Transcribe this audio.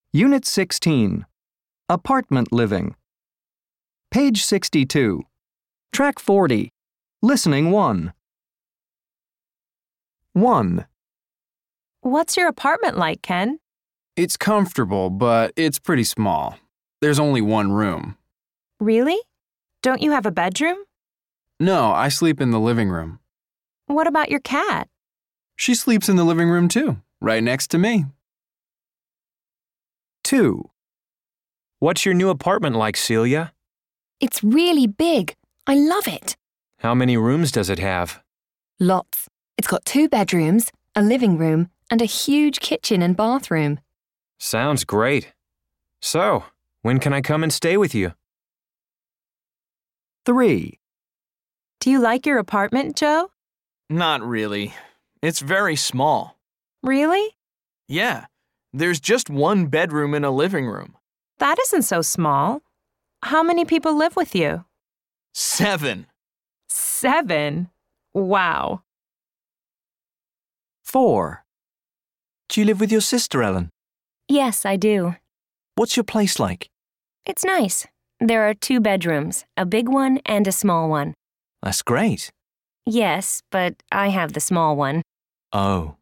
Unit 16. Apartment Living. Page 62. Track 40. Listening 1. 1. What's your apartment like, Ken? It's comfortable, but it's pretty small. There's only one room. Really? Don't you have a bedroom? No, I sleep in the living room. What about your cat? She sleeps in the living room too, right next to me. 2. What's your new apartment like, Celia? It's really big. I love it. How many rooms does it have? Lots. It's got 2 bedrooms, a living room, and a huge kitchen and bathroom. Sounds great. So, when can I come and stay with you? 3. Do you like your apartment, Joe? Not really. It's very small. Really? Yeah, there's just one bedroom and a living room. That isn't so small. How many people live with you? 7. 7? Wow. 4. Do you live with your sister, Ellen? Yes, I do. What's your place like? It's nice. There are 2 bedrooms, a big one and a small one. That's great. Yes, but I have the small one. Oh.